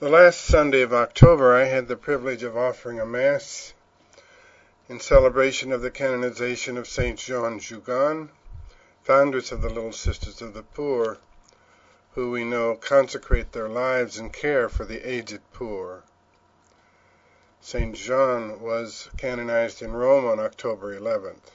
The last Sunday of October, I had the privilege of offering a Mass in celebration of the canonization of St. Jean Jugan, founders of the Little Sisters of the Poor, who we know consecrate their lives in care for the aged poor. St. Jean was canonized in Rome on October 11th.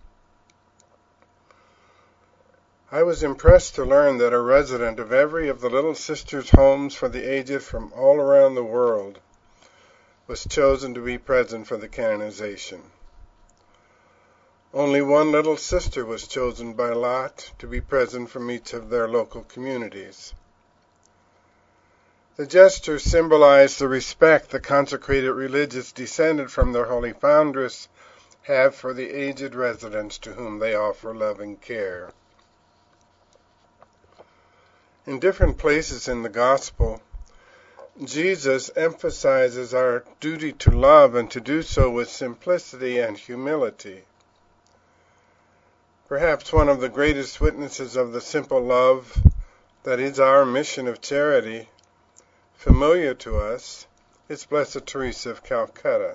I was impressed to learn that a resident of every of the Little Sisters' homes for the aged from all around the world was chosen to be present for the canonization. Only one little sister was chosen by lot to be present from each of their local communities. The gesture symbolized the respect the consecrated religious descended from their holy foundress have for the aged residents to whom they offer loving care. In different places in the Gospel, Jesus emphasizes our duty to love and to do so with simplicity and humility. Perhaps one of the greatest witnesses of the simple love that is our mission of charity, familiar to us, is Blessed Teresa of Calcutta.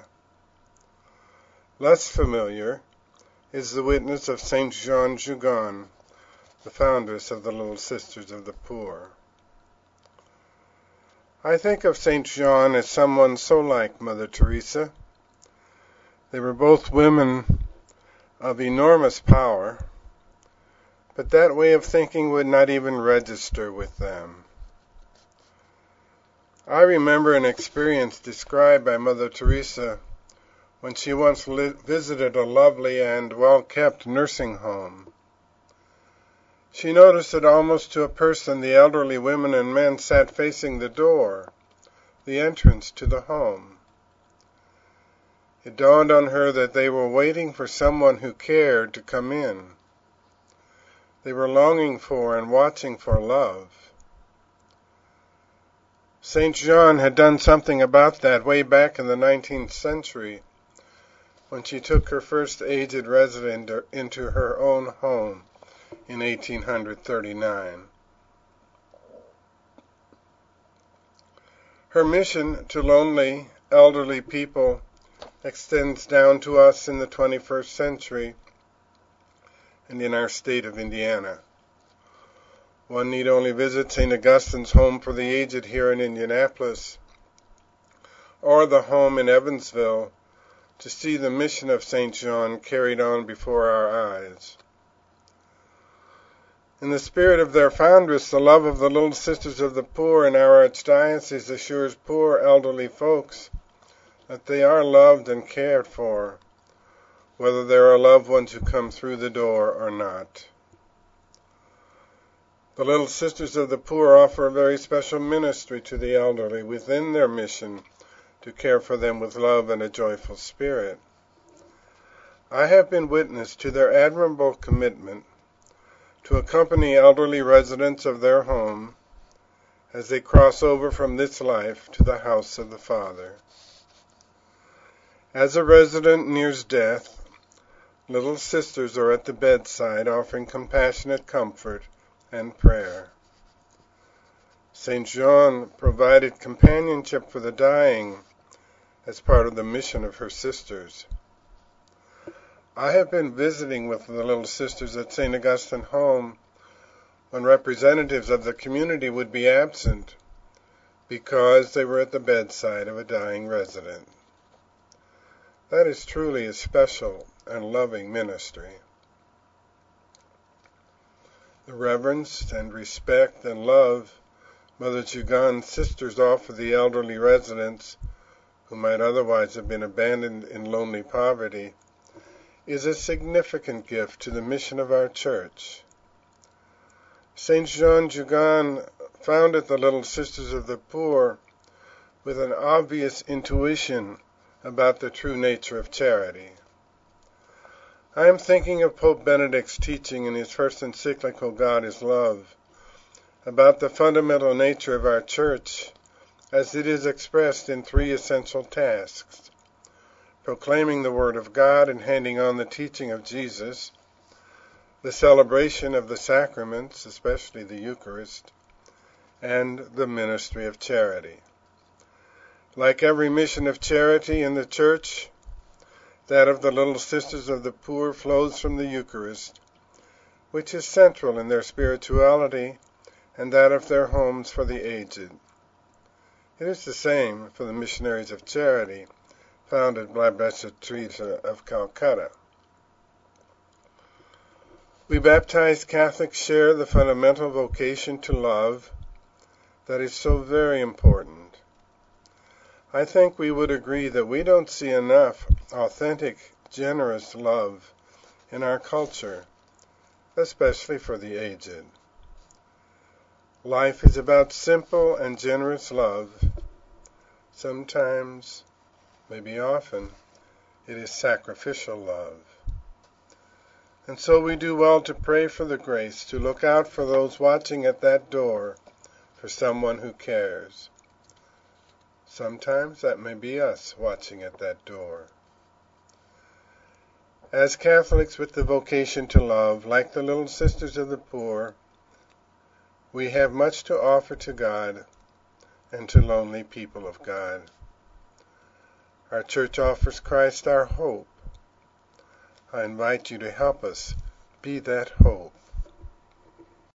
Less familiar is the witness of St. Jean Jugan, the foundress of the Little Sisters of the Poor. I think of St. Jean as someone so like Mother Teresa. They were both women of enormous power, but that way of thinking would not even register with them. I remember an experience described by Mother Teresa when she once visited a lovely and well-kept nursing home. She noticed that almost to a person the elderly women and men sat facing the door, the entrance to the home. It dawned on her that they were waiting for someone who cared to come in. They were longing for and watching for love. St. Jean had done something about that way back in the 19th century when she took her first aged resident into her own home in 1839. Her mission to lonely, elderly people extends down to us in the 21st century and in our state of Indiana. One need only visit St. Augustine's home for the aged here in Indianapolis or the home in Evansville to see the mission of St. Jean carried on before our eyes. In the spirit of their foundress, the love of the Little Sisters of the Poor in our archdiocese assures poor elderly folks that they are loved and cared for, whether there are loved ones who come through the door or not. The Little Sisters of the Poor offer a very special ministry to the elderly within their mission to care for them with love and a joyful spirit. I have been witness to their admirable commitment to accompany elderly residents of their home as they cross over from this life to the house of the Father. As a resident nears death, little sisters are at the bedside offering compassionate comfort and prayer. St. Jean provided companionship for the dying as part of the mission of her sisters. I have been visiting with the Little Sisters at St. Augustine home when representatives of the community would be absent because they were at the bedside of a dying resident. That is truly a special and loving ministry. The reverence and respect and love Mother Jugan's sisters offer the elderly residents who might otherwise have been abandoned in lonely poverty is a significant gift to the mission of our church. St. Jean Jugan founded the Little Sisters of the Poor with an obvious intuition about the true nature of charity. I am thinking of Pope Benedict's teaching in his first encyclical, God is Love, about the fundamental nature of our church as it is expressed in three essential tasks: proclaiming the Word of God and handing on the teaching of Jesus, the celebration of the sacraments, especially the Eucharist, and the ministry of charity. Like every mission of charity in the Church, that of the Little Sisters of the Poor flows from the Eucharist, which is central in their spirituality, and that of their homes for the aged. It is the same for the Missionaries of Charity, founded by Blessed Teresa of Calcutta. We baptized Catholics share the fundamental vocation to love that is so very important. I think we would agree that we don't see enough authentic, generous love in our culture, especially for the aged. Life is about simple and generous love. Sometimes, maybe often, it is sacrificial love. And so we do well to pray for the grace to look out for those watching at that door for someone who cares. Sometimes that may be us watching at that door. As Catholics with the vocation to love, like the Little Sisters of the Poor, we have much to offer to God and to lonely people of God. Our Church offers Christ our hope. I invite you to help us be that hope.